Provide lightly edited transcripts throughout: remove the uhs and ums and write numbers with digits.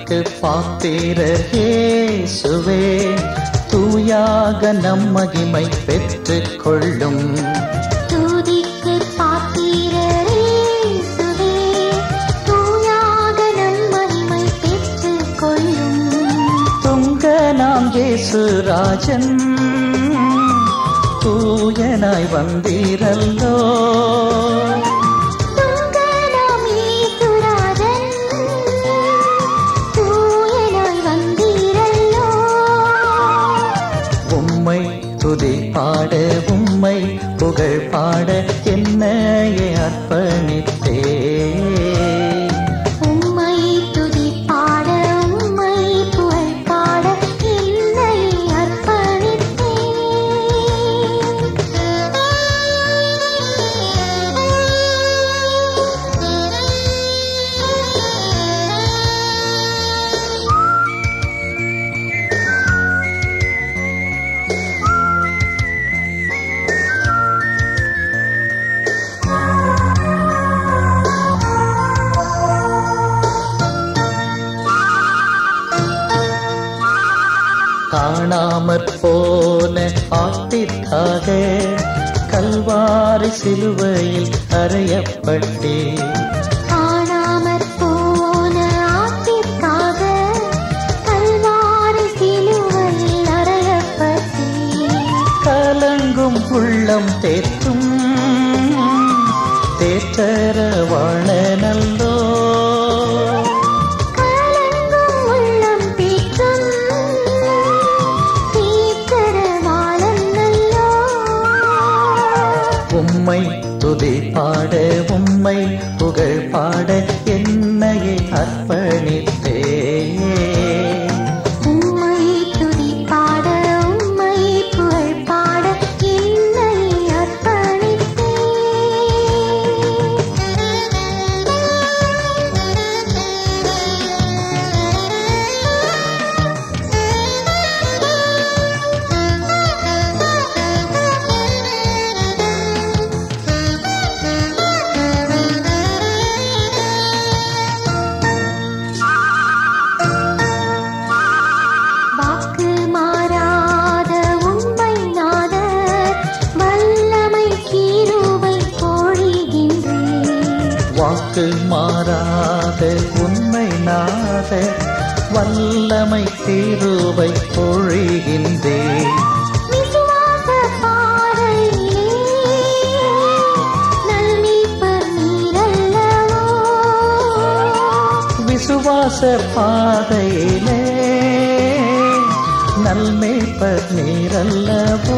துதிக்கு பாத்திரர் இயேசுவே, தூயாக நம் மகிமை பெற்றுக் கொள்ளும். துதிக்கு பாத்திரர் இயேசுவே, தூயாக நம் மகிமை பெற்றுக் கொள்ளும். துங்க நாம் இயேசு ராஜன், தூயனாய் வந்தீரல்லோ. துதி பாட உம்மை புகழ் பாட என்னையே அர்ப்பணித்தே. உம்மை துதி பாட உம்மை புகழ் பாட என்னையே அர்ப்பணித்தே. காணாமற் போன ஆட்டிற்காக கல்வாரி சிலுவையில் அறையப்பட்டே. காணாமற் போன ஆட்டிற்காக கல்வாரி சிலுவையில் அறையப்பட்டே. கலங்கும் உள்ளம் தேற்றும் தேற்றரவாள நல்லோ. உம்மை துதி பாட உம்மை புகழ் பாட என்னையே அர்ப்பணித்தே. உம்மை துதி பாட உம்மை புகழ் பாட என்னையே அர்ப்பணித்தே. வாக்கு மாறாத உண்மை நாத வல்லமை கிருபை பொழிகின்றே. விசுவாச பாதையிலே நல்மீட்பர் நீரல்லவோ. விசுவாச பாதையிலே நல்மீட்பர் நீரல்லவோ.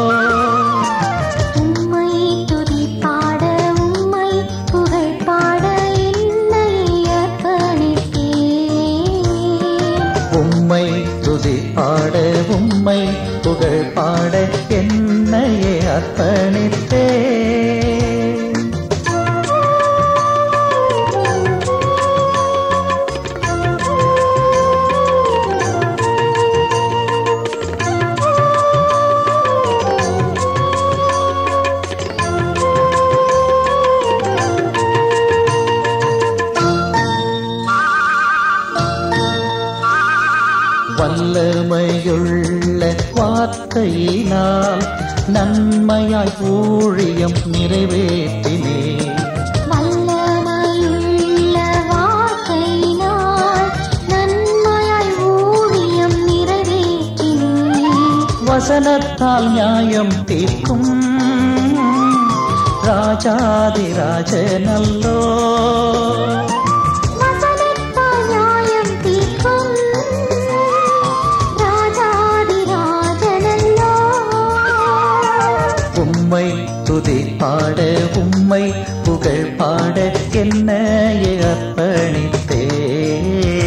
உம்மை துதி பாட உம்மை புகழ் பாட என்னையே அர்ப்பணித்தே. வல்லமையுள்ள வார்த்தையினால் நன்மையாய் ஊழியம் நிறைவேற்றினே. வல்லமையுள்ள வார்த்தையினால் நன்மையாய் ஊழியம் நிறைவேற்றினே. வசனத்தால் நியாயம் தீர்க்கும் ராஜாதி ராஜனல்லோ. உம்மை துதி பாட உம்மை புகழ் பாட என்னையே அர்ப்பணித்தே.